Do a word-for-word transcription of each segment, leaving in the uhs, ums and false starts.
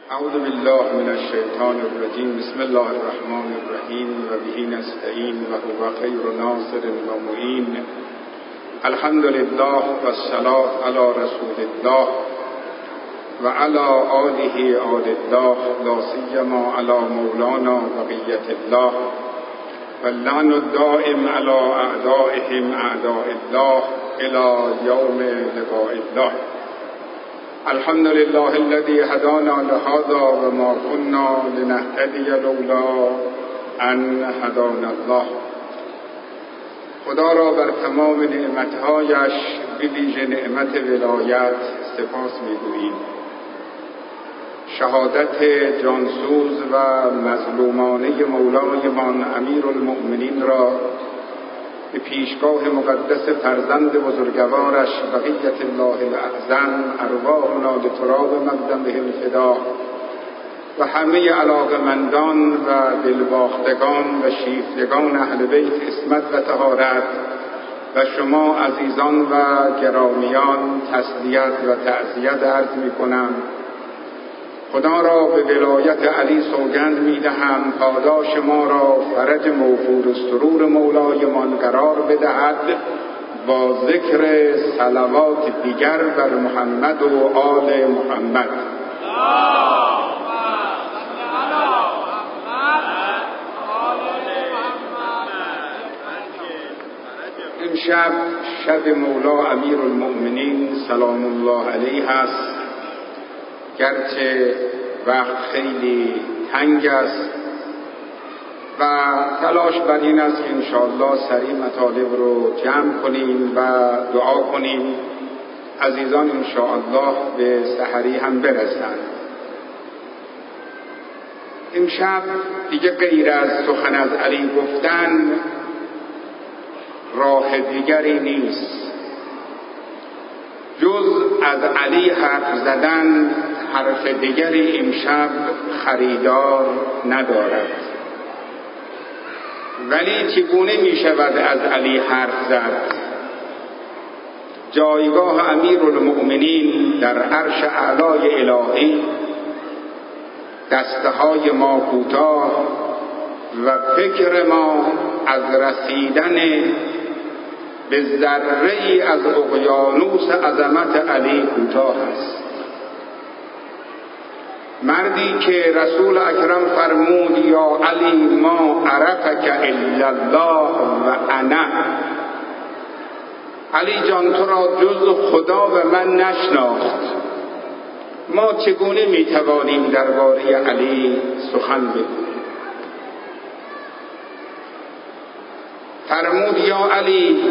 اعوذ بالله من الشیطان الرجیم. بسم الله الرحمن الرحیم و به نستعین و هو خیر ناصر و معین. الحمد لله و الصلاة علی رسول الله و علی آله آل الله، لا سیما علی مولانا بقیة الله و اللعن الدائم علی اعدائهم اعداء الله الی یوم لقاء الله. الحمد لله الذي هدانا لهذا وما كنا لنهتدي لولا ان هدانا الله. خدا را بر تمام نعمتهایش به ویژه نعمت ولایت سپاس می‌گوییم. شهادت جانسوز و مظلومانه مولایمان امیرالمؤمنین را به پیشگاه مقدس فرزند بزرگوارش بقیت الله الاعظم ارواحنا لتراب مقدمه الفدا و همه علاقمندان و دلباختگان و شیفتگان اهل بیت عصمت و طهارت و شما عزیزان و گرامیان تسلیت و تعزیت عرض می کنم. خدا را به ولایت علی سوگند می دهم پاداش ما را فرج موفور و سرور مولایمان قرار بدهد با ذکر صلوات دیگر بر محمد و آل محمد. امشب شب مولا امیرالمؤمنین سلام الله علیه است. گرچه وقت خیلی تنگ است و تلاش بر این است که انشاءالله سریع مطالب رو جمع کنیم و دعا کنیم عزیزان انشاءالله به سحری هم برسند. امشب دیگه غیر از سخن از علی گفتن راه دیگری نیست جز از علی حرف زدن. حرف دیگری امشب خریدار ندارد. ولی چگونه می شود از علی حرف زد؟ جایگاه امیرالمؤمنین در عرش اعلای الهی، دسته های ما کوتاه و فکر ما از رسیدن به ذره‌ای از اقیانوس عظمت علی کوتاه است. مردی که رسول اکرم فرمود یا علی ما عرفک الا الله و انا، علی جان تو را جز خدا و من نشناخت. ما چگونه میتوانیم درباره علی سخن بگوییم؟ فرمود یا علی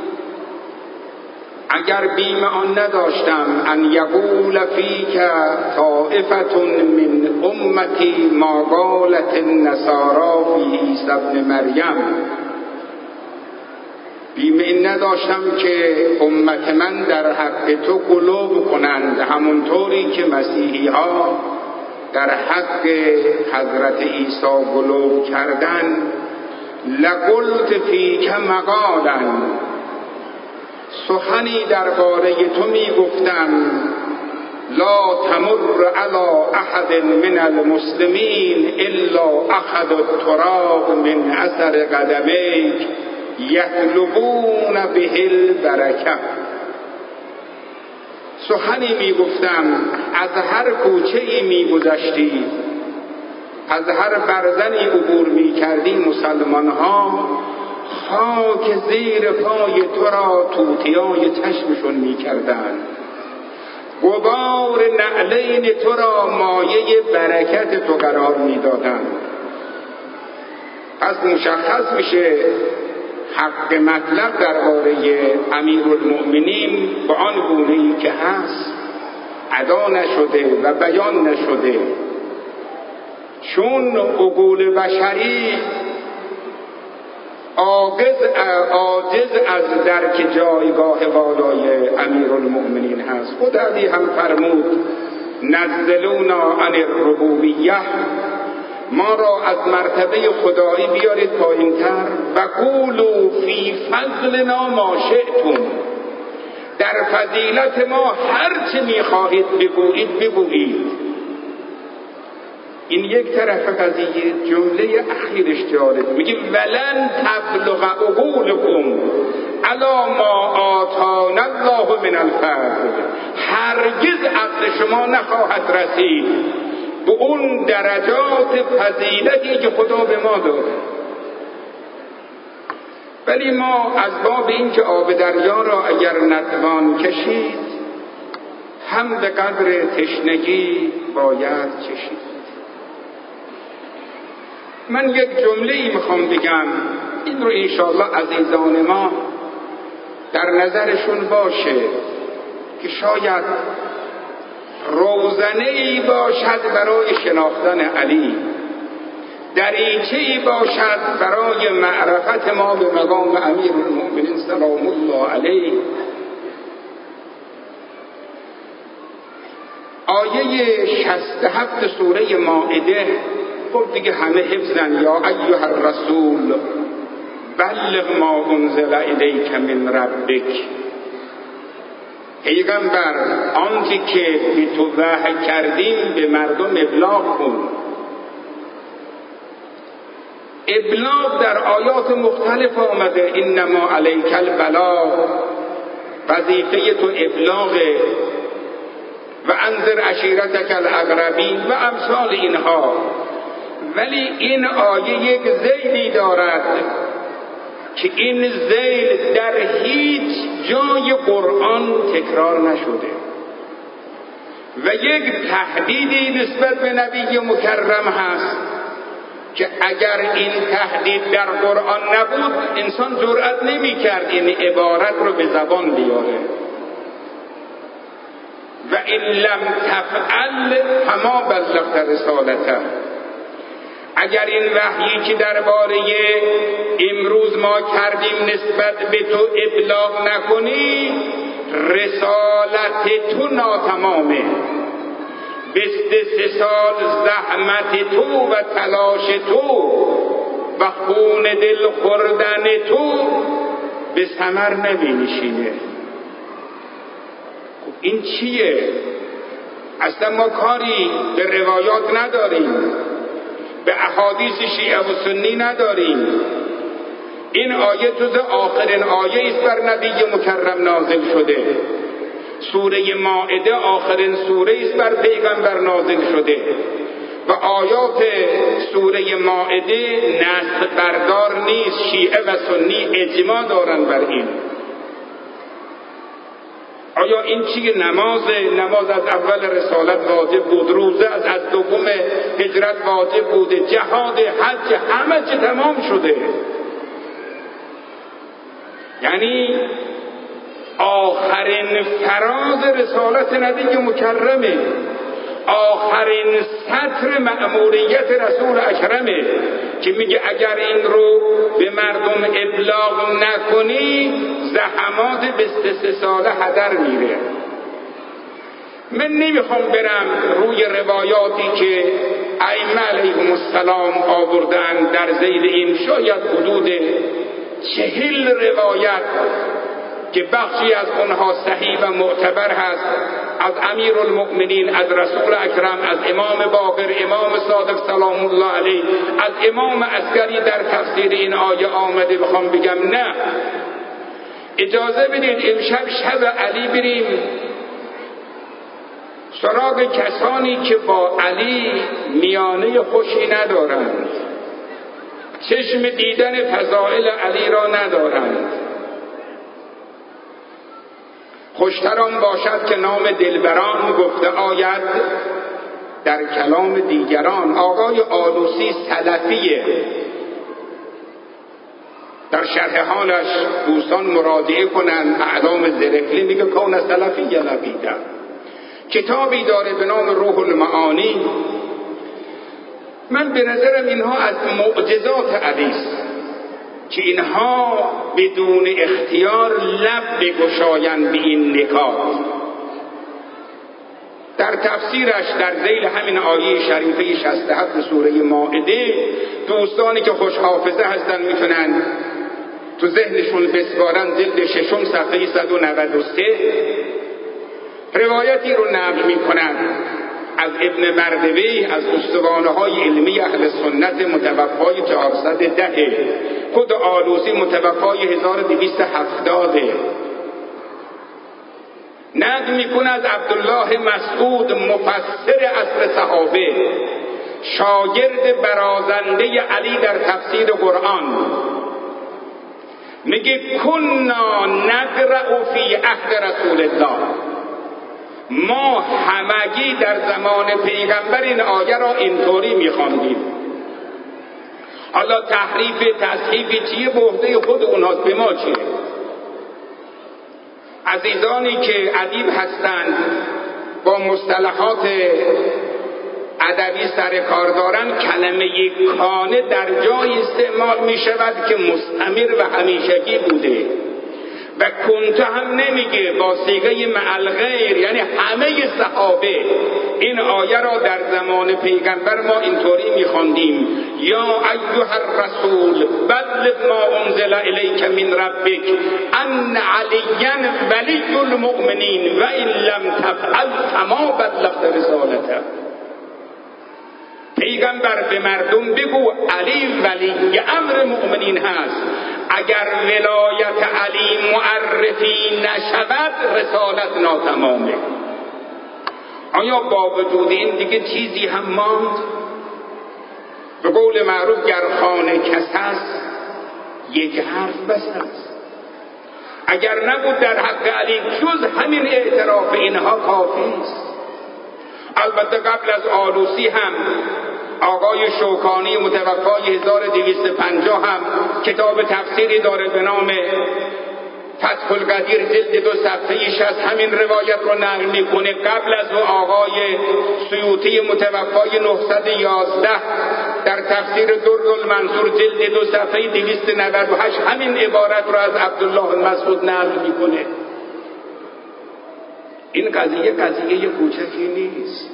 اگر بیم آن نداشتم ان یقول فیک طائفة من امتی ما قالت النصارى فی عیسی ابن مریم، بیم این نداشتم که امت من در حق تو غلو کنند همونطوری که مسیحی ها در حق حضرت عیسی غلو کردند، لقلت فیک مقالا، سخنی درباره تو می گفتم لا تمر علی احد من المسلمین الا اخذ التراب من اثر قدمیک یطلبون به البرکه. سخنی می گفتم از هر کوچه‌ای می گذشتی، از هر برزنی عبور می کردی، مسلمان ها خاک زیر پای تو را توتیای چشمشون می کردن، غبار نعلین تو را مایه برکت تو قرار می دادن. پس مشخص میشه حق مطلب درباره امیرالمؤمنین با آن گونه‌ای که هست ادا نشده و بیان نشده، چون عقول بشری عاجز عاجز از درک جایگاه والای امیرالمؤمنین هست. خود علی هم فرمود نزلونا عن الربوبیه، ما را از مرتبه خدایی بیارید پایین‌تر، و قولوا فی فضلنا ما شئتم، در فضیلت ما هر چه می‌خواهید بگویید بگویید. این یک طرف قضیه. جمله اخیرش جالب، میگه ولن تبلغ عقولکم علی ما آتانا الله من الفضل. هرگز عقل شما نخواهد رسید به اون درجات فضیلتی که خدا به ما داده. ولی ما از باب این که آب دریا را اگر نتوان کشید، هم به قدر تشنگی باید چشید. من یک جمله ای میخوام بگم، این رو انشاءالله عزیزان ما در نظرشون باشه که شاید روزنه‌ای باشد برای شناختن علی، دریچه‌ای باشد برای معرفت ما به مقام امیرالمؤمنین سلام الله علیه. آیه شصت و هفت سوره مائده، خب دیگه همه حفظن. یا ایها الرسول بلغ ما انزل الیک من ربک. پیغمبر آنچه که به تو وحی کردیم به مردم ابلاغ کن. ابلاغ در آیات مختلف آمده. انما علیک البلاغ، وظیفه تو ابلاغه. و انذر عشیرتک الاقربین و امثال اینها. ولی این آیه یک ذیلی دارد که این ذیل در هیچ جای قرآن تکرار نشده و یک تهدیدی نسبت به نبی مکرم هست که اگر این تهدید در قرآن نبود انسان جرأت نمی کرد این عبارت رو به زبان بیاره. و این لم تفعل فما بلغت رسالته. اگر این وحیی که درباره امروز ما کردیم نسبت به تو ابلاغ نکنی، رسالت تو ناتمامه. بیست سه سال زحمت تو و تلاش تو و خون دل خوردن تو به ثمر نمی‌نشینه. این چیه؟ اصلا ما کاری به روایات نداریم، به احادیث شیعه و سنی نداریم. این آیه جز آخرین آیه است بر نبی مکرم نازل شده. سوره مائده آخرین سوره است بر پیغمبر نازل شده و آیات سوره مائده نسخ بردار نیست. شیعه و سنی اجماع دارن بر این. آیا این چیه؟ نماز نماز از اول رسالت واجب بود، روزه از از دوم هجرت واجب بوده، جهاد، حج، همه چی تمام شده. یعنی آخرین فراز رسالت نبی مکرمه، آخرین سطر مأموریت رسول اکرمه که میگه اگر این رو به مردم ابلاغ نکنی زحمات بیست سه ساله هدر میره. من نمیخوام برم روی روایاتی که ائمه علیهم السلام آوردن در ذیل این، شاید حدود چهل روایت که بخشی از اونها صحیح و معتبر هست از امیرالمؤمنین، از رسول اکرم، از امام باقر، امام صادق سلام الله علیه، از امام عسکری در تفسیر این آیه آمده. بخوام بگم نه، اجازه بدید امشب شب علی بریم سراغ کسانی که با علی میانه خوشی ندارند، چشم دیدن فضائل علی را ندارند. خوشتران باشد که نام دلبران گفته آید در کلام دیگران. آقای آلوسی سلفیه، در شرح حالش دوستان مراجعه کنند. اعلام زرقلی میگه کون سلفی نبیده. کتابی داره به نام روح المعانی. من به نظرم اینها از معجزات علی است که اینها بدون اختیار لب بگشایند به این نکات. در تفسیرش در ذیل همین آیه شریفه شصت و هفت سوره مائده، دوستانی که خوش حافظه هستن میتونن تو ذهنشون بسپارن. جلد ششم صفحه صد و نود و سه روایتی رو نقل میکنن از ابن مردوی از استوانه های علمی اهل سنت متوفای چهارصد و ده، خود آلوسی متوفای هزار و دویست و هفتاد. نقل میکنه از عبدالله مسعود مفسر عصر صحابه، شاگرد برازنده علی در تفسیر قرآن، میگه کنا نقرأ فی عهد رسول الله، ما همگی در زمان پیغمبر این آیه را اینطوری میخواندیم. حالا تحریف تصحیف چیه؟ به عهده خود اونهاست، به ما چیه؟ عزیزانی که ادیب هستند با مصطلحات ادبی سر کار دارن، کلمه کانه در جای استعمال می شود که مستمر و همیشگی بوده و کنت هم نمیگه، با صیغه مع الغیر، یعنی همه صحابه این آیه را در زمان پیغمبر ما اینطوری میخواندیم: یا ایها الرسول بلغ ما انزل الیک من ربک ان علیا ولی المؤمنین و ان لم تفعل فما بلغت رسالته. پیغمبر به مردم بگو علی ولی امر مؤمنین هست، اگر ولایت علی معرفی نشود رسالت ناتمامه. آیا با وجود این دیگه چیزی هم ماند؟ به قول معروف گر خانه کس هست یک حرف بس هست. اگر نبود در حق علی جز همین اعتراف اینها کافی است. البته قبل از آلوسی هم آقای شوکانی متوفای هزار و دویست و پنجاه هم کتاب تفسیری داره به نام فتح القدیر، جلد دو صفحه‌ایش از همین روایت رو نقل میکنه. قبل از او آقای سیوطی متوفای نهصد و یازده در تفسیر در المنصور جلد دو صفحه دویست و نود و هشت همین عبارت رو از عبدالله مسعود نقل میکنه. این قضیه قضیه کوچکی نیست.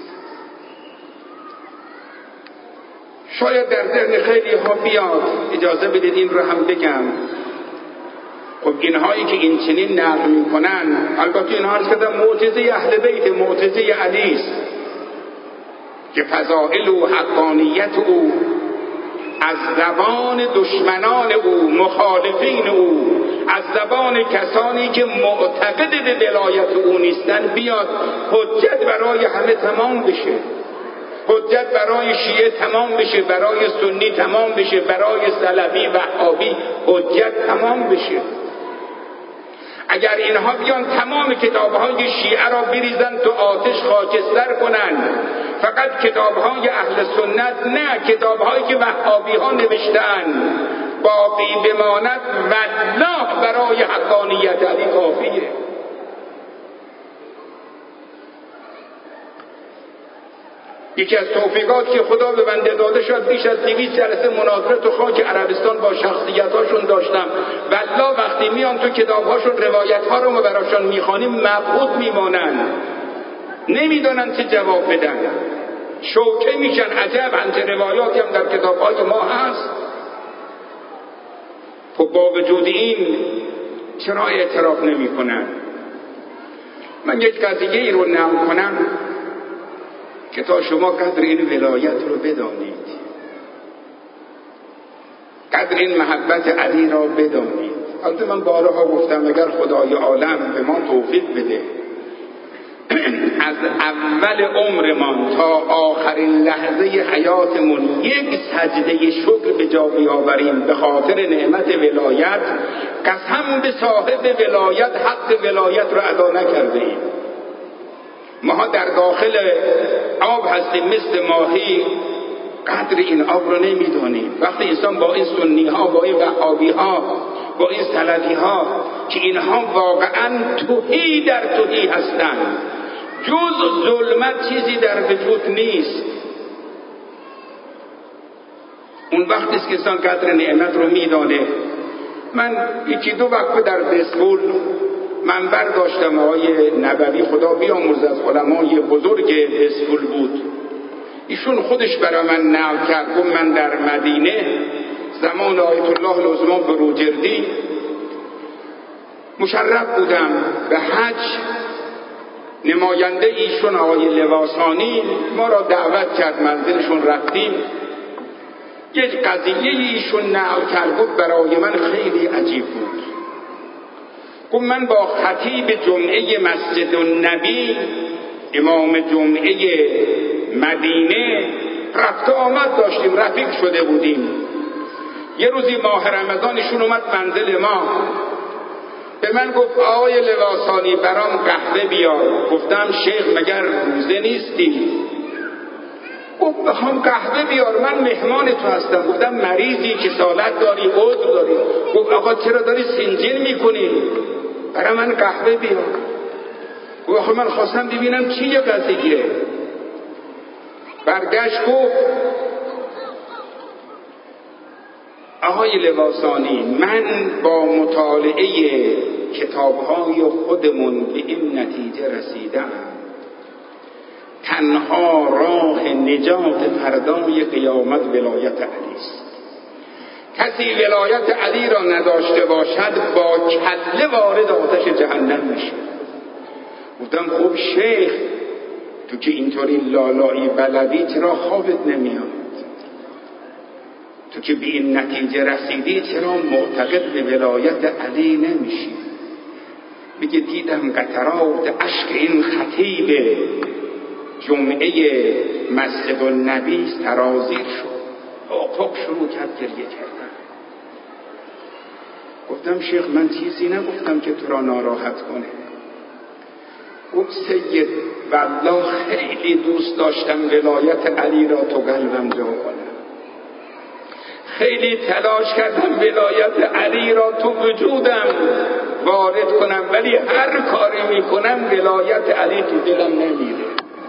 شاید در ذهن خیلی ها بیاد، اجازه بدید این رو هم بگم. خب اینهایی که این چنین نقل میکنن، البته اینها هست که معجزه اهل بیت، معجزه علی است که فضائل و حقانیت او از زبان دشمنان او، مخالفین او، از زبان کسانی که معتقد به ولایت او نیستن بیاد، حجت برای همه تمام بشه، حجت برای شیعه تمام بشه، برای سنی تمام بشه، برای سلفی وهابی حجت تمام بشه. اگر اینها بیان تمام کتابهای شیعه را بریزن تو آتش خاکستر کنن، فقط کتابهای اهل سنت نه، کتابهایی که وهابی ها نوشتن باقی بماند، والله برای حقانیت علی کافیه. یکی از توفیقات که خدا به بنده داده شد، بیش از دویست جلسه مناظره تو خاک عربستان با شخصیتاشون داشتم. والله وقتی میان تو کتابهاشون روایتها رو ما براشون میخوانیم مبهوت میمانن، نمیدونن چه جواب بدن، شوکه میشن. عجب همچه روایاتی هم در کتابهای ما هست. خب با وجود این چرا اعتراف نمی کنن؟ من یک قضیه ای رو نقل کنم که تا شما قدر این ولایت رو بدانید، قدر این محبت علی را بدانید. البته من بارها گفتم اگر خدای عالم به ما توفیق بده از اول عمرمان تا آخرین لحظه حیاتمون یک سجده شکر به جا بیاوریم به خاطر نعمت ولایت، قسم به صاحب ولایت حق ولایت رو ادا نکرده ایم. ما در داخل آب هستیم مثل ماهی، قدر این آب رو نمیدونیم. وقتی انسان با این سنی ها، با این وهابی ها، با این سلفی ها که اینها واقعا تهی در تهی هستند، جز ظلمت چیزی در وجود نیست، اون وقتی است که انسان قدر نعمت رو میدانه. من یکی دو وقت در بیسبول منبر داشتم، آقای نبوی خدا بیامرز از علمای بزرگ بیسبول بود، ایشون خودش برای من نقل کرد. گفت من در مدینه زمان آیت الله العظمی بروجردی مشرف بودم به حج، نماینده ایشون آقای لواسانی ما را دعوت کرد، منزلشون رفتیم. یک قضیه ایشون نقل کرد، گفت برای من خیلی عجیب بود. گفت من با خطیب جمعه مسجد النبی، امام جمعه مدینه، رفت آمد داشتیم، رفیق شده بودیم. یه روزی ماه رمضانشون اومد منزل ما، به من گفت آقای لواسانی برام قهوه بیار. گفتم شیخ مگر روزه نیستی؟ گفت بخوام قهوه بیار، من مهمان تو هستم. گفتم مریضی، کسالت داری، عذر داری. گفت آقا چرا داری سنجین میکنی؟ برای من قهوه بیار. گفت آخه من خواستم ببینم چیه قضیه. برگشت گفت آقای لواسانی من با مطالعه کتاب‌های خودمون به این نتیجه رسیدم تنها راه نجات فردای قیامت ولایت علی است. کسی ولایت علی را نداشته باشد با کله وارد آتش جهنم میشه. گفتم خب شیخ تو که اینطوری لالایی بلدی چرا خوابت نمیاد؟ تو که به این نتیجه رسیدی چرا معتقد به ولایت علی نمیشی؟ میگه دیدم قطرات اشک این خطیب جمعه مسجد النبی سرازیر شد، حق شروع کرد گریه کردن. گفتم شیخ من چیزی نگفتم که تو را ناراحت کنه. گفت سید والله خیلی دوست داشتم ولایت علی را تو قلبم جا کنم، خیلی تلاش کردم ولایت علی را تو وجودم وارد کنم، ولی هر کاری میکنم ولایت علی تو دلم نمیره.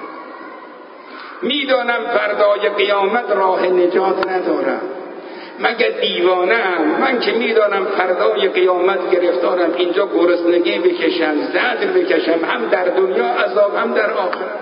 میدانم فردای قیامت راه نجات ندارم، مگه دیوانم؟ من که میدانم فردای قیامت گرفتارم، اینجا گرسنگی بکشم، زجر بکشم، هم در دنیا عذاب هم در آخرت.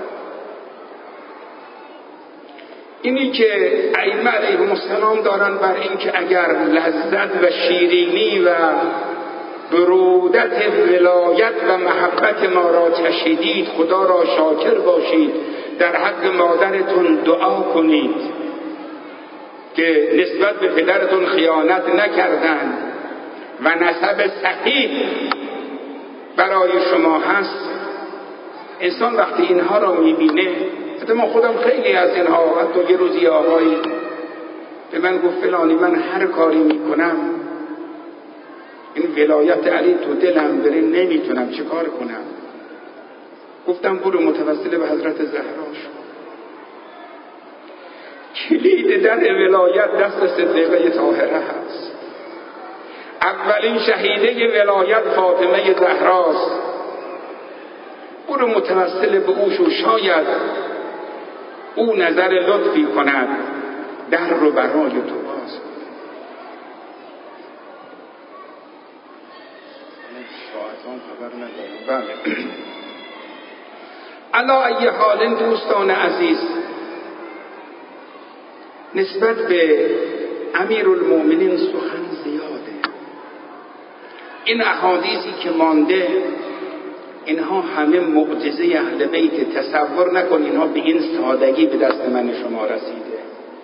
اینی که ائمه علیهم السلام دارن بر این که اگر لذت و شیرینی و برودت ولایت و محبت ما را چشیدید خدا را شاکر باشید، در حق مادرتون دعا کنید که نسبت به پدرتون خیانت نکردند و نسب صحیح برای شما هست. انسان وقتی اینها را میبینه، حتی من خودم خیلی از اینها، حتی یه روزی آقایی به من گفت فلانی من هر کاری میکنم این ولایت علی تو دلم بره، نمیتونم چه کار کنم. گفتم برو متوسل به حضرت زهرا شو. کلید در ولایت دست صدیقه طاهره هست. اولین شهیده ولایت فاطمه زهراست. برو متوسل به او شو، شاید او نظر لطفی کند در رو برای تو باز. ساعتان خبر ندارم. بله. علا ای حال دوستان عزیز، نسبت به امیرالمؤمنین سخن زیاده. این احادیثی که مانده اینها همه معجزه اهل بیت. تصور نکن اینها به این سادگی به دست من شما رسیده.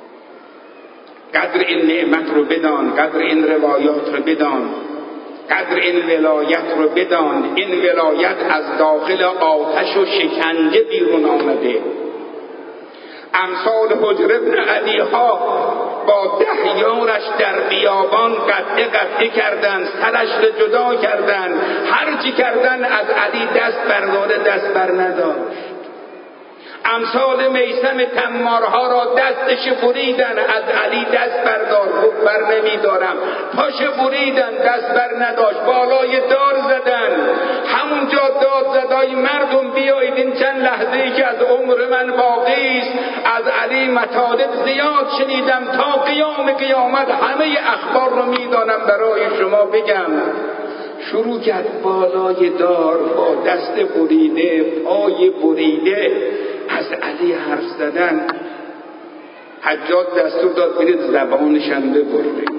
قدر این نعمت رو بدان، قدر این روایات رو بدان، قدر این ولایت رو بدان. این ولایت از داخل آتش و شکنجه بیرون آمده. امثال حجر ابن علی ها با ده یارش در بیابان قطعه قطعه کردن، سرش رو جدا کردن، هر چی کردن از علی دست برداره دست بر نداشت. امثال میثم تمارها را دستش بریدن، از علی دست بردار، گفت بر نمیدارم. پاش بریدن، دست بر نداشت. بالای دار زدن، همونجا داد زدای مردم بیایید این چند لحظه‌ای که از عمر من باقی است. از علی مطالب زیاد شنیدم، تا قیام قیامت همه اخبار رو میدانم برای شما بگم. شروع کرد بالای دار با دست بریده، پای بریده از علی حرف زدن. حجاج دستور داد برید زبانشم ببرید.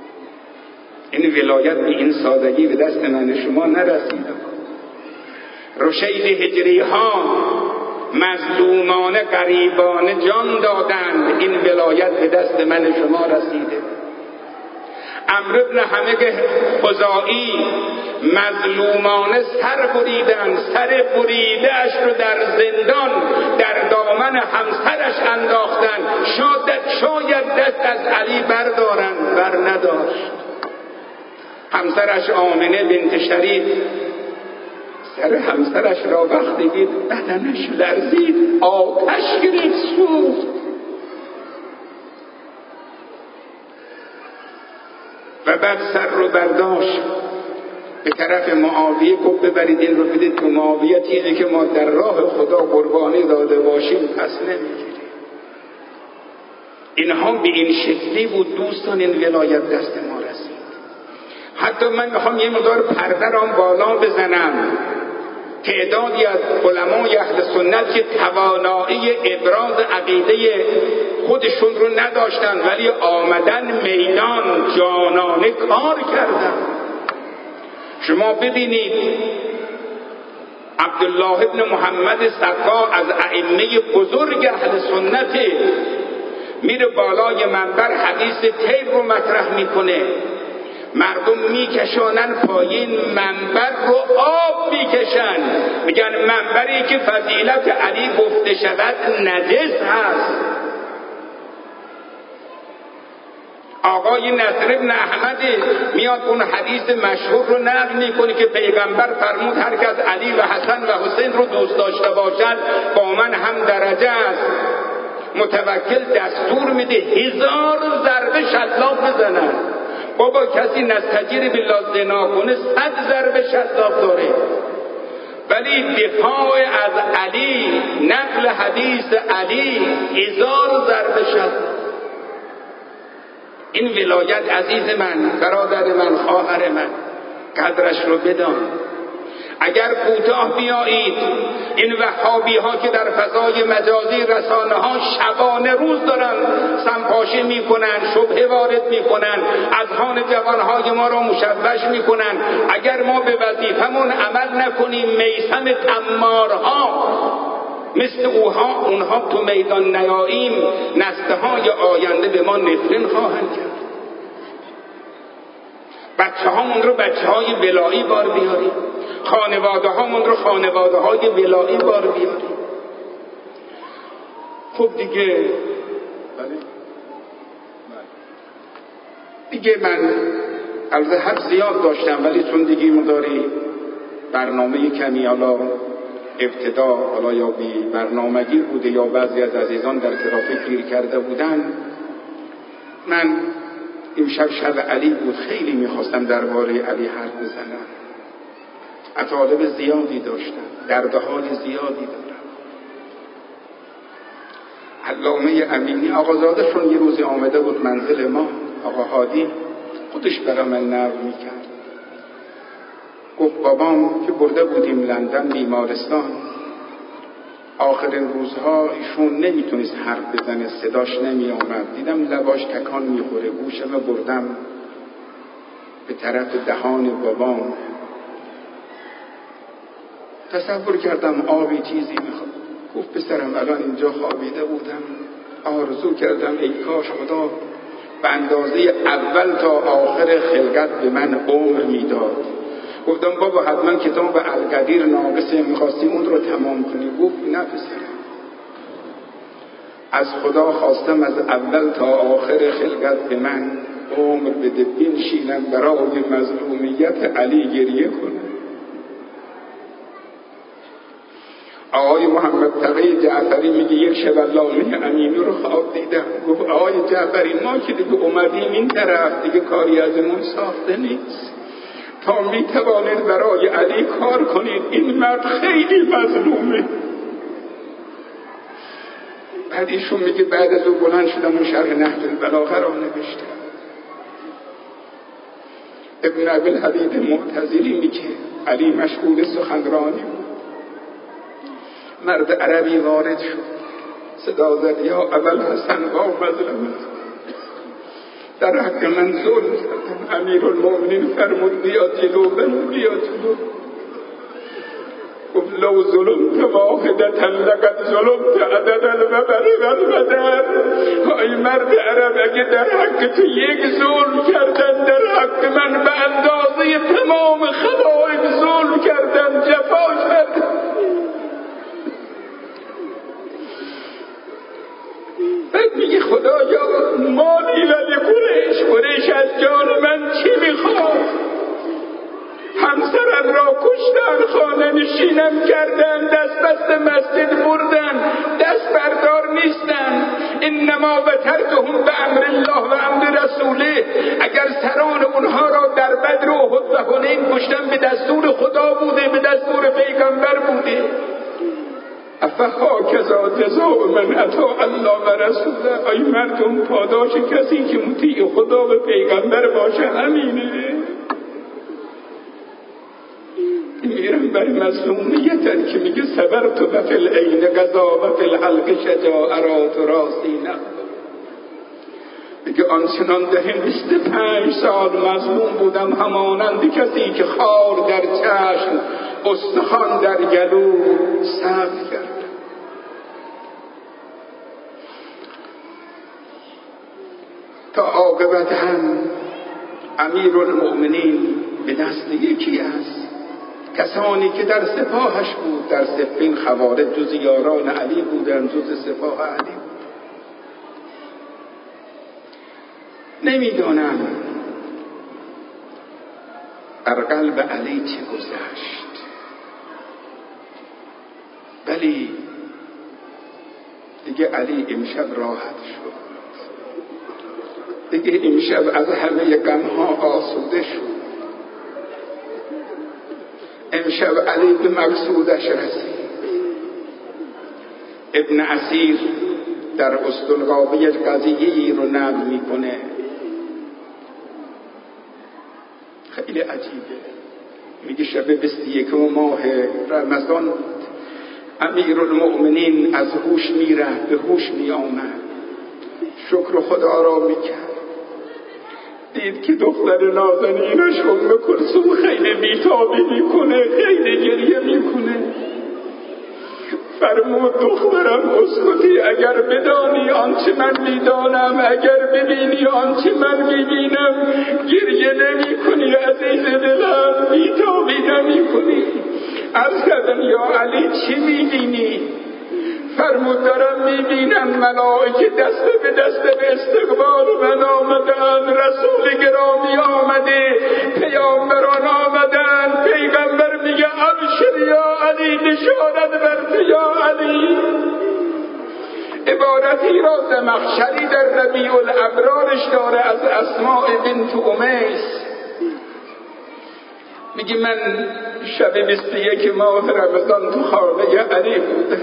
این ولایت به این سادگی به دست من شما نرسید. رشید هجری ها مظلومانه غریبانه جان دادند، این ولایت به دست من شما رسیده. عمرو بن حمد خزاعی مظلومانه سر بریدند، سر بریده اش رو در زندان در دامن همسرش انداختند. شاید شاید دست از علی بردارند، بر نداشت. همسرش آمنه بنت شریف سر همسرش را وقتی دید بدنش لرزید، آتش گرفت، سوخت. و بعد سر رو برداشت به طرف معاویه، گفت ببرید این رو بدید که معاویه چیزی که ما در راه خدا قربانی داده باشیم پس نمیگیریم. اینها به این شکلی بود دوستان این ولایت دست ما رسید. حتی من میخوام یه مقدار پرده را بالا بزنم. تعدادی از علمای اهل سنت که توانایی ابراز عقیده خودشون رو نداشتن ولی آمدن میدان جانانه کار کردن. شما ببینید عبدالله ابن محمد سقا از ائمه بزرگ اهل سنت، میره بالای منبر حدیث تیر رو مطرح میکنه، مردم میکشانن پایین، منبر رو آب میکشن، میگن منبری که فضیلت علی گفته شود نجس هست. آقای نصر ابن احمد میاد اون حدیث مشهور رو نقل میکنه که پیغمبر فرمود هر که از علی و حسن و حسین رو دوست داشته باشد با من هم درجه است. متوکل دستور میده هزار ضربه شلاق بزنن. بابا کسی نستجیر بالله زنا کنه صد ضربه شلاق داره، ولی دفاع از علی، نقل حدیث علی، هزار ضربه شلاق. این ولایت عزیز من، برادر من، خواهر من، قدرش رو بدان. اگر کوتاه بیایید، این وهابی ها که در فضای مجازی رسانه ها شبانه روز دارن سمپاشی میکنن، شبهه وارد میکنن، اذهان جوانهای ما را مشوش میکنن. اگر ما به وظیفمون عمل نکنیم، میثم تمارها مثل اوها اونها تو میدان نیاییم، نسل‌های آینده به ما نفرین خواهند کرد. بچه هامون رو بچه های ولایی بار بیاریم، خانواده هامون رو خانواده های ولایی بار بیاریم. خب دیگه دیگه من البته حد زیاد داشتم، ولی چون دیگه مداری برنامه کمی حالا ابتدا حالا یا بی برنامگی بوده یا بعضی از عزیزان در ترافیک گیر کرده بودن، من امشب شب علی بود، خیلی میخواستم درباره علی حرف بزنم. مطالب زیادی داشتم، دردحال زیادی دارم. علامه امینی آقازادهشون یه روزی آمده بود منزل ما، آقا هادی خودش برای من نقل میکرد. گفت بابام که برده بودیم لندن بیمارستان، آخرین روزها ایشون نمیتونست حرف بزنه، صداش نمی آمد. دیدم لباش تکان میخوره، گوشم بردم به طرف دهان بابام، تصور کردم آبی چیزی میخواد. گفت پسرم الان اینجا خوابیده بودم، آرزو کردم ای کاش خدا به اندازه اول تا آخر خلقت به من عمر میداد. گفتم بابا حتما کتاب القدیر ناقصه، میخواستی اون رو تمام کنی. گفت نه پسرم، از خدا خواستم از اول تا آخر خلقت به من عمر بده، بنشینم برای مظلومیت علی گریه کنم. آقای محمد تقی جعفری میگه یک شب علامه امینی رو خواب دیدم. گفت آقای جعفری ما که دیگه اومدیم این طرف، دیگه کاری ازمون ساخته نیست، تا می توانید برای علی کار کنید، این مرد خیلی مظلومه. بعد ایشون میگه بعد از او بلند شدم و شرح نهج البلاغه را نوشتم. ابن ابوالحدید معتزلی میگه علی مشغول سخنرانی بود، مرد عربی وارد شد، صدا زد یا ابوالحسن با مظلمت، در حق من ظلم کردن. امیرالمومنین فرمود بیا جلو، بنو بیا جلو. گفت لو ظلمت واحدة لقد ظلمت عدد الببر والبدر. ای مرد عرب، اگه در حق تو یک ظلم کردن، در حق من به اندازه تمام خلایق ظلم کردن، جفا کردن. بعد میگه خدایا مالی ولی قریش، قریش از جان من چی میخواد؟ همسرم را کشتن، خانه نشینم کردن، دست بست مسجد بردن، دست بردار نیستن. انما بترکهم به امر الله و امر رسوله. اگر سران اونها را در بدر و احد و حنین کشتن، به دستور خدا بوده، به دستور پیغمبر بوده. افهاکذا جزاء من اطاع الله و رسوله. ای مردم، پاداش کسی که مطیع خدا و پیغمبر باشه همینه. میرم برای مظلومیتن که میگه صبرت و فی العین قضا و فی الحلق شجاعت راسی نخ. میگه آنچنان در بیست و پنج سال مظلوم بودم، همانند کسی که خار در چشم، استخوان در گلو صبر کرد. تا عاقبت هم امیرالمؤمنین به دست یکی است کسانی که در سپاهش بود، در صفین خوارج جز یاران علی بودند، جز سپاه علی بود. نمیدانم بر قلب علی چه گذشت، ولی دیگه علی امشب راحت شد، دیگه امشب از همه غم‌ها آسوده شد. امشب علی به مقصودش رسید. ابن اسیر در اسطلقابه قضیه‌ای رو نقل میکنه، خیلی عجیبه. میگه شب بیست و یکم ماه رمضان بود. امیرالمؤمنین از هوش میرفت، به هوش میآمد، شکر خدا را میکرد. دید که دختر نازنینش ام کلثوم خیلی بیتابی میکنه، خیلی گریه میکنه. فرمود دخترم اسکتی، اگر بدانی آنچه من میدانم، اگر ببینی آنچه من میبینم، گریه نمی کنی عزیز دلم، بیتابی نمی کنی. عرض کردم یا علی چی میبینی؟ فرمود دارم میبینم ملائکه دست به دست به استقبال من آمدن، رسول گرامی آمده، پیامبران آمدن. پیغمبر میگه ابشر یا علی، بشارت بر تو یا علی. عبارتی را زمخشری در ربیع الابرارش داره از اسماء بنت امیس. میگه من شب بیست و یک ماه رمضان تو خانه علی بودم،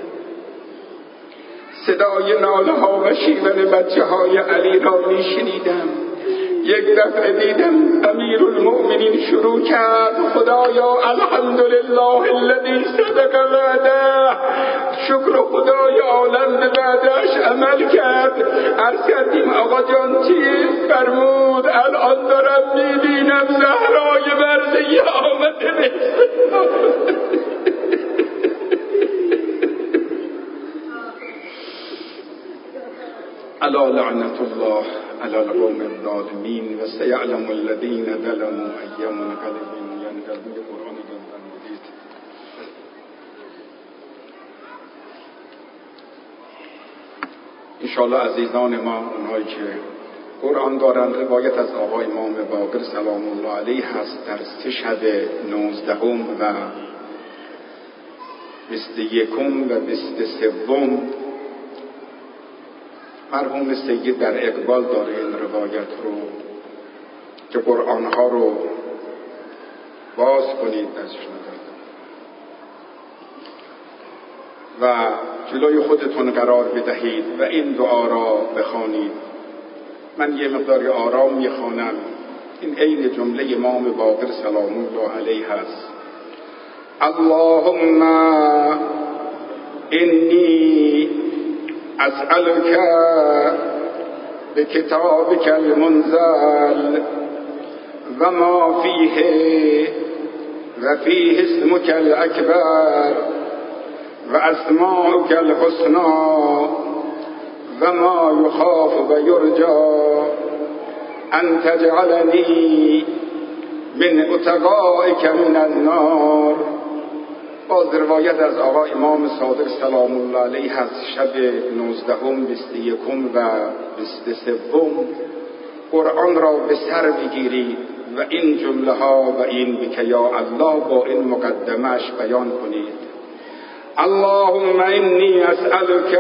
صدای ناله ها و شیون بچه های علی را می شنیدم. یک دفعه دیدم امیرالمؤمنین شروع کرد خدایا الحمدلله الذی صدق وعده، شکر خدای عالم به وعده‌اش عمل کرد. عرض کردیم آقا جان چیست؟ فرمود الان دارم میبینم زهرای مرضیه آمده به الا لعنت الله علی القوم الظالمین و سیعلم الذین ظلموا ای منقلب ینقلبون. قرآن گفتن بودید. انشاءالله عزیزان ما، اونهایی که قرآن دارن، روایت از آقای امام باقر سلام الله علیه هست در سه شب نوزدهم و بیست و یکم و بیست و سوم مرحوم سید در اقبال داره این روایت رو که قرآن ها رو باز کنید ازشون و جلوی خودتون قرار بدهید و این دعا را بخوانید. من یه مقداری آرام میخوانم. این عین جمله امام باقر سلام الله علیه هست. اللهم انی اسألك بكتابك المنزل و ما فیه و فیه اسمک الاکبر و اسماؤک الحسنا و ما یخاف و یرجا ان تجعلنی من اتقائک من النار. باز روایت از آقا امام صادق سلام الله علیه هست شب نوزدهم، بیست و یکم و بیست و سوم قرآن را به سر بگیرید و این جمله ها و این بک یا الله با این مقدمش بیان کنید. اللهم انی اسألک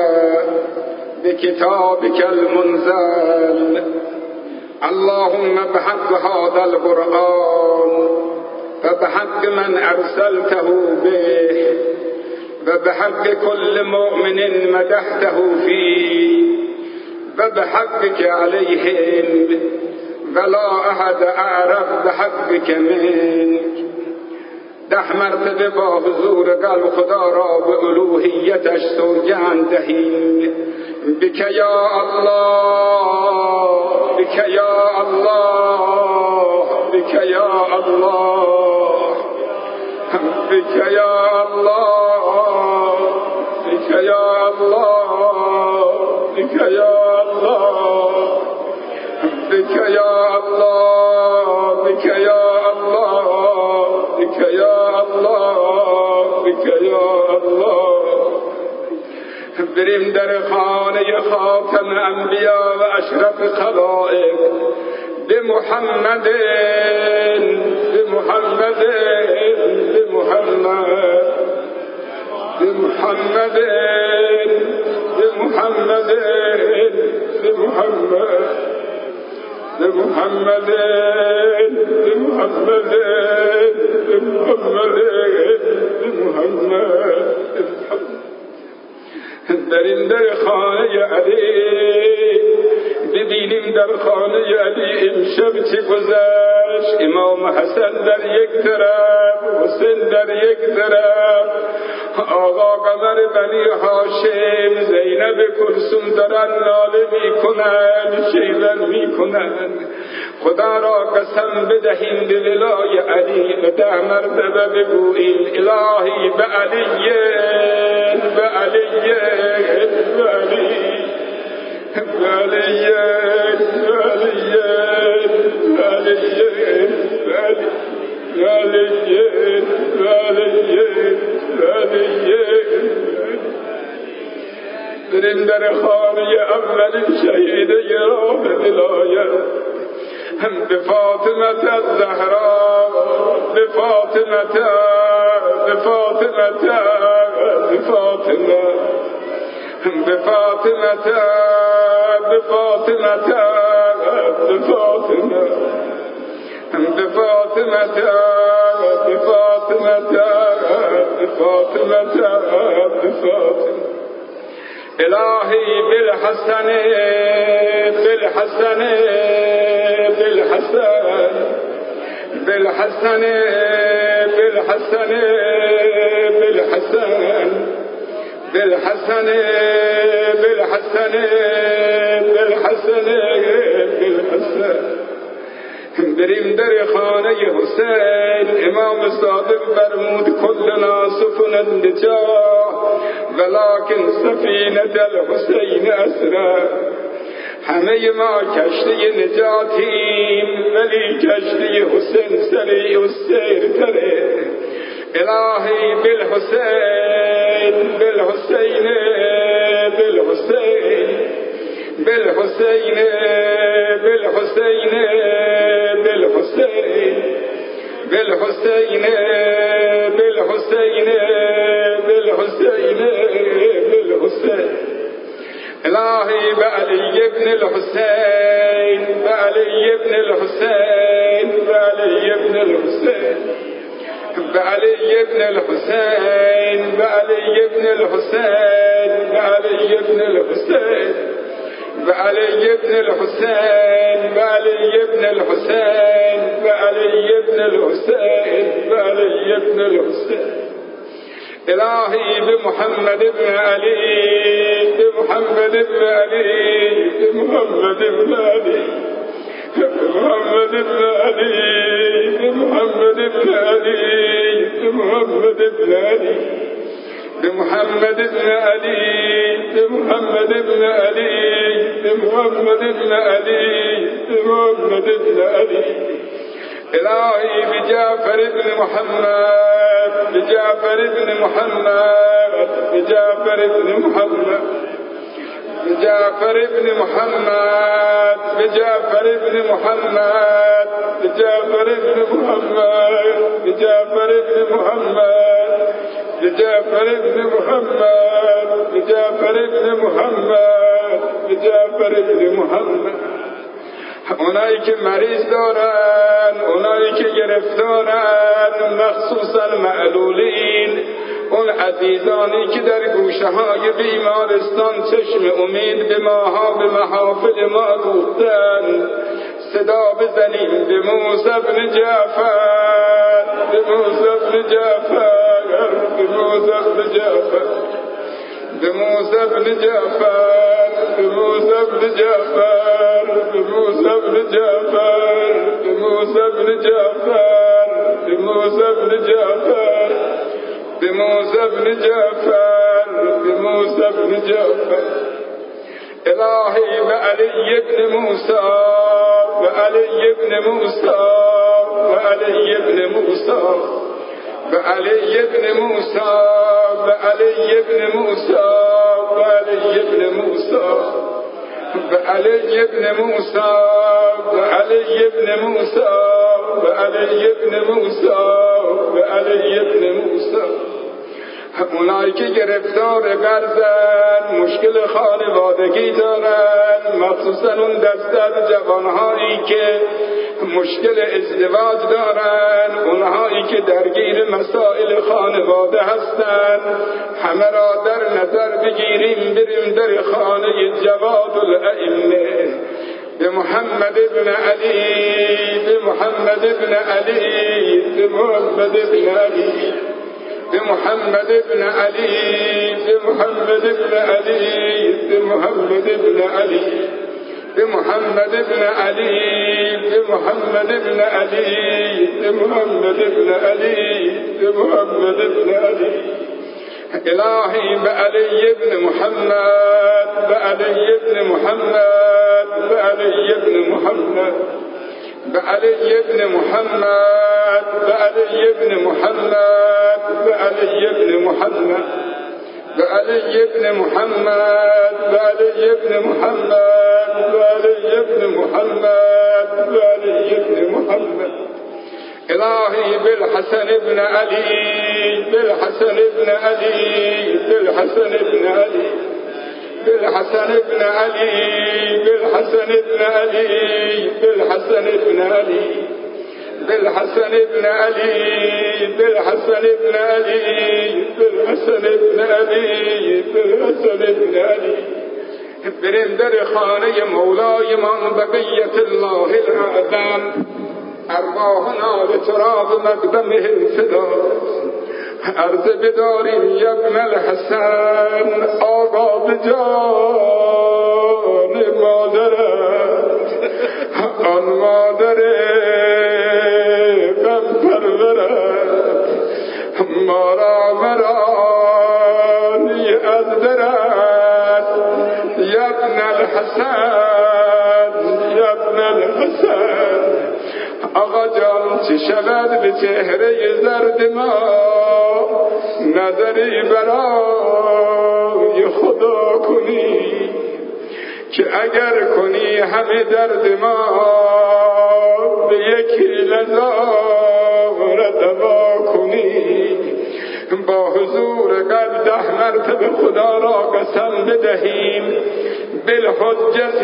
بکتابک المنزل، اللهم بحق هذا القرآن و بحق من ارسلته به و بحق كل مؤمن مدحته فيه و بحقك عليهم ولا احد اعرف بحقك منك. ده مرتبه با حضور قلب خدا را به الوهیتش سوگند دهیم. بک یا الله، بک یا الله، بک یا الله، بک یا الله، بک یا الله، بک یا الله، بک یا الله، بک یا الله، بک یا الله، بک یا الله. بریم در خانه خاتم انبیا و اشرف خلائق به محمد، به محمد، به محمد، به محمد، به محمد، به محمد، به محمد، به محمد، به محمد، به محمد. در این در خانه علی ببینیم در خانه علی امشب چه گذشت. امام حسن در یک طرف، حسین در یک طرف، آقا قمر بنی هاشم، زینب کلثوم دارن ناله میکنن، شیون میکنن. خدا را قسم بدهیم به ولای علی و ده مرتبه بگوییم الهی به علی، به علی، به علی، به علی، به علی، به علی. بریم در خانه اولین شهیده راه ولایت هم به فاطمه الزهرا، به فاطمه، به فاطمه، به فاطمه، به فاطمه، به فاطمه، به فاطمه، به فاطمه، به فاطمه، به فاطمه، به فاطمه. الهی بالحسن، بالحسن، بالحسن، بالحسن، بالحسن، بالحسن، بالحسن، بالحسن، بالحسن، بالحسن. بریم در خانه حسین. امام صادق فرمود کلنا سفن النجاح ولکن سفینه الحسین اسرع. همه ما کشتی نجاتیم ولی کشتی حسین سریع و سیرتره. الهی بالحسین، بالحسین، بالحسین، بالحسین، بالحسین، بالحسین، بالحسین، بالحسین، بالحسین، بالحسین. الهی بعلی ابن الحسین، بعلی ابن الحسین، بعلی ابن الحسین، بعلی ابن الحسین، بعلی ابن الحسین، بعلی ابن الحسین، بعلی ابن الحسین، بعلی ابن الحسین، بعلی ابن الحسین، بعلی ابن الحسین. الهی بمحمد ابن علی، بمحمد ابن علی، بمحمد ابن علی، محمد ابن علي محمد ابن علي محمد ابن علي محمد ابن علي محمد ابن علي محمد ابن علي محمد ابن علي إلهي بجعفر ابن محمد بجعفر ابن محمد بجعفر ابن محمد بجعفر ابن محمد بجعفر ابن محمد بجعفر ابن محمد بجعفر ابن محمد بجعفر ابن محمد بجعفر ابن محمد بجعفر ابن محمد اونایی که مریض دارن، اونایی که گرفتارن، مخصوصا معلولین، اون عزیزانی که در گوشه های بیمارستان چشم امید به ماها به محافل ما دوختن، صدا بزنیم به موسی بن جعفر، به موسی بن جعفر، به موسی بن جعفر، به موسی بن جعفر، به موسی بن جعفر، به موسی بن جعفر، به موسی بن جعفر، به موسی بن جعفر، به موسی بن جعفر، به موسی بن جعفر. الهی به علی ابن موسی، به علی ابن موسی، به علی ابن موسی، به علی ابن موسی، به علی ابن موسی، به علی ابن موسی، به علی ابن موسی، به علی ابن موسی، به علی ابن موسی، به علی ابن موسی. اونایی که گرفتار قرضن، مشکل خانوادگی دارن، مخصوصا اون دسته از جوانهایی که مشکل ازدواج دارن، اونهایی که درگیر مسائل خانواده هستن، همه را در نظر بگیریم، بریم در خانه جواد الائمه، به محمد ابن علی، به محمد ابن علی، به محمد ابن علی، به محمد ابن علی، به محمد ابن علی، به محمد ابن علی، به محمد ابن علی، به محمد ابن علی، به محمد ابن علی، به محمد ابن علی. الهی به علی ابن محمد، به علی ابن محمد، به علی ابن محمد، به علی ابن محمد، به علی ابن محمد، به علی ابن محمد، به علی ابن محمد، به علی ابن محمد، به علی ابن محمد، به علی ابن محمد. الهی بالحسن ابن علی، بالحسن ابن علی، بالحسن ابن علی، بالحسن ابن علی، بالحسن ابن علی، بالحسن ابن علی، بالحسن ابن علی، بالحسن ابن علی، بالحسن ابن علی، بالحسن ابن علی. بریم در خانه مولای من بقیت الله الاعظم، ارواحنا لتراب مقدمه الفدا. عرض بداریم یبن الحسن، آقا به جان مادرت، آن مادر غم پرورت، ما را مرانی از درت، یبن الحسن، یبن الحسن. آقا جان چه شود به چهره زرد ما، نظری برای خدا کنی، که اگر کنی همه درد ما، به یکی لحظه دوا کنی. با حضور قلب ده مرتبه خدا را قسم بدهیم، بالحجت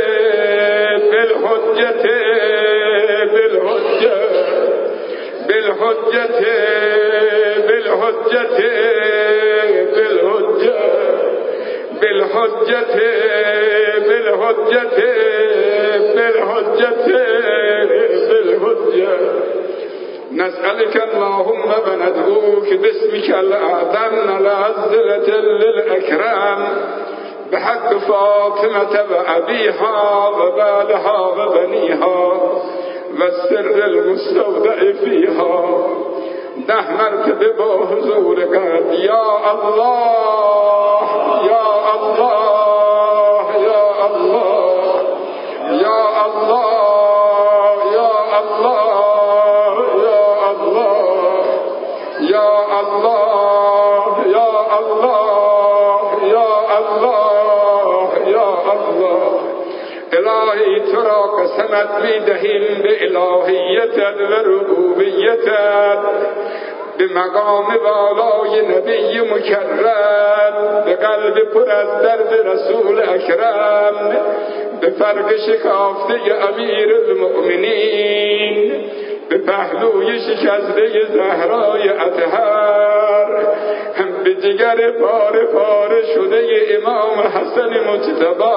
بالحجت بالحجت بالحجت بالحجت بالحجت بالحجت بالحجت بالحجت بالحجت. نسألك اللهم وندعوك باسمك الأعظم العز الجل الأكرم، به حق فاطمه و ابیها و بعدها و بنیها و سر المستودع فیها ده مرتبه با حضور قد یا الله یا الله یا الله یا الله یا الله یا الله یا الله یا الله یا الله یا الله. الهی تو را قسمت می دهیم به الهیتت و ربوبیتت، به مقام بالای نبی مکرم، به قلب پر از درد رسول اکرم، به فرق شکافته امیر المؤمنین، به پهلوی شکسته زهرای اطهر، به جگر پاره پاره شده امام حسن مجتبی،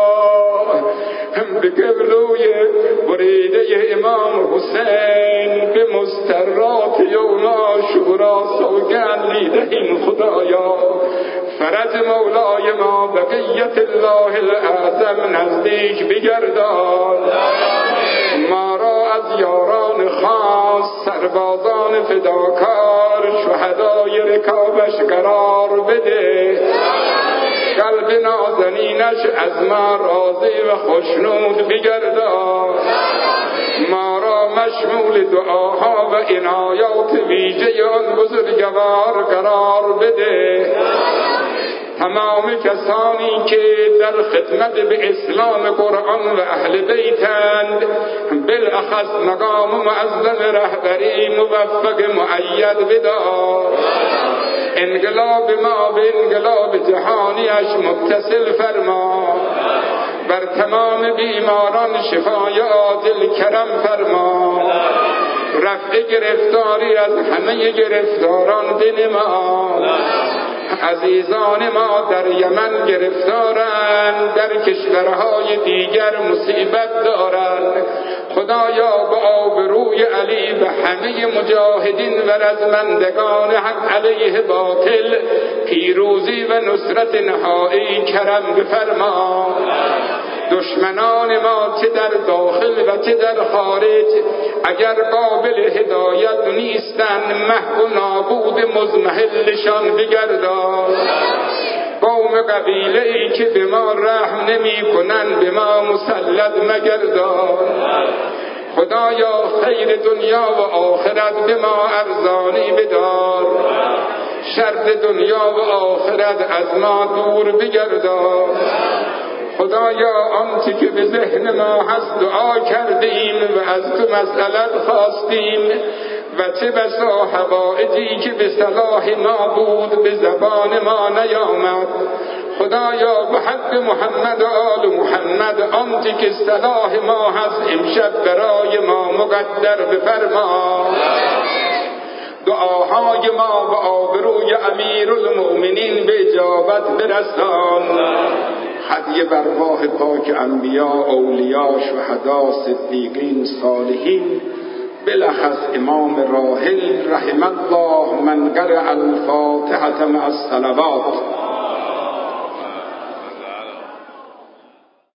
به قبلوی بریده امام حسین، به مسترات یوم عاشورا سوگند می‌دهیم خدایا فرج مولای ما بقیت الله الاعظم نزدیک بگردان، ما را از یاران خاص سربازان فداکار شهدای رکابش قرار بده، قلب نازنینش از ما راضی و خوشنود بگردان، ما را مشمول دعاها و عنایات ویژه آن بزرگوار قرار بده. تمام کسانی که در خدمت به اسلام قرآن و اهل بیتند، بالاخص مقام معظم رهبری موفق مؤید بدار، انقلاب ما به انقلاب جهانیش متصل فرما، بر تمام بیماران شفای عاجل کرم فرما، رفع گرفتاری از همه گرفتاران بنما. عزیزان ما در یمن گرفتارند، در کشورهای دیگر مصیبت دارند، خدایا به آبروی علی به همه مجاهدین و رزمندگان حق علیه باطل پیروزی و نصرت نهایی کرم بفرما. دشمنان ما چه در داخل و چه در خارج اگر قابل هدایت نیستند، محو و نابود مضمحلشان بگردان. قوم قبیله ای که به ما رحم نمی کنند به ما مسلط مگردان. خدایا خیر دنیا و آخرت به ما ارزانی بدار، شر دنیا و آخرت از ما دور بگردان. خدایا آنچه که به ذهن ما هست دعا کردیم و از تو مسئلت خواستیم و چه بسا حوائجی که به صلاح ما بود به زبان ما نیامد، خدایا به حق محمد و آل محمد آنچه که صلاح ما هست امشب برای ما مقدر بفرما. دعاهای ما به آبروی امیرالمؤمنین به اجابت برسان. هدیه بر راه پاک انبیا، اولیا، شهدا، صدیقین، صالحین، بالاخص امام راحل رحم الله من قرأ الفاتحة مع الصلوات.